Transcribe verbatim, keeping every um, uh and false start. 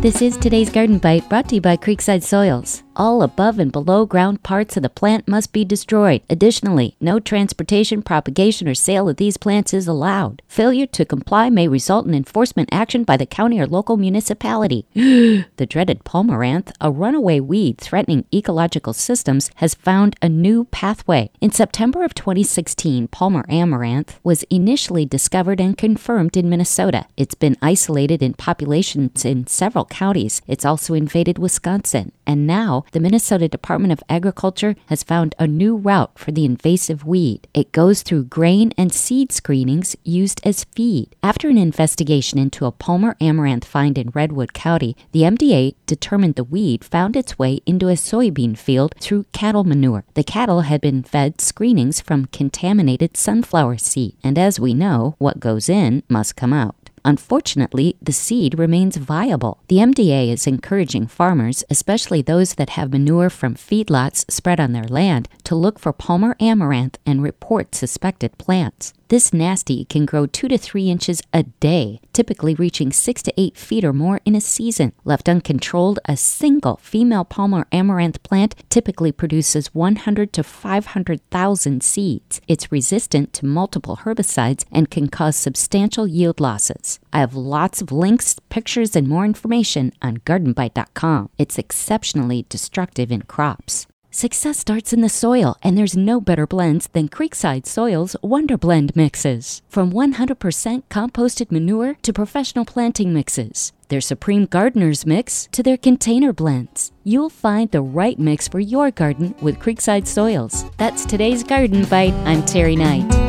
This is today's Garden Bite, brought to you by Creekside Soils. All above and below ground parts of the plant must be destroyed. Additionally, no transportation, propagation, or sale of these plants is allowed. Failure to comply may result in enforcement action by the county or local municipality. The dreaded Palmaranth, a runaway weed threatening ecological systems, has found a new pathway. In September of twenty sixteen, Palmer amaranth was initially discovered and confirmed in Minnesota. It's been isolated in populations in several counties. It's also invaded Wisconsin. And now, the Minnesota Department of Agriculture has found a new route for the invasive weed. It goes through grain and seed screenings used as feed. After an investigation into a Palmer amaranth find in Redwood County, the M D A determined the weed found its way into a soybean field through cattle manure. The cattle had been fed screenings from contaminated sunflower seed, and as we know, what goes in must come out. Unfortunately, the seed remains viable. The M D A is encouraging farmers, especially those that have manure from feedlots spread on their land, to look for Palmer amaranth and report suspected plants. This nasty can grow two to three inches a day, typically reaching six to eight feet or more in a season. Left uncontrolled, a single female Palmer amaranth plant typically produces one hundred to five hundred thousand seeds. It's resistant to multiple herbicides and can cause substantial yield losses. I have lots of links, pictures, and more information on garden bite dot com. It's exceptionally destructive in crops. Success starts in the soil, and there's no better blends than Creekside Soils Wonder Blend mixes. From one hundred percent composted manure to professional planting mixes, their Supreme Gardener's Mix to their container blends. You'll find the right mix for your garden with Creekside Soils. That's today's Garden Bite. I'm Terry Knight.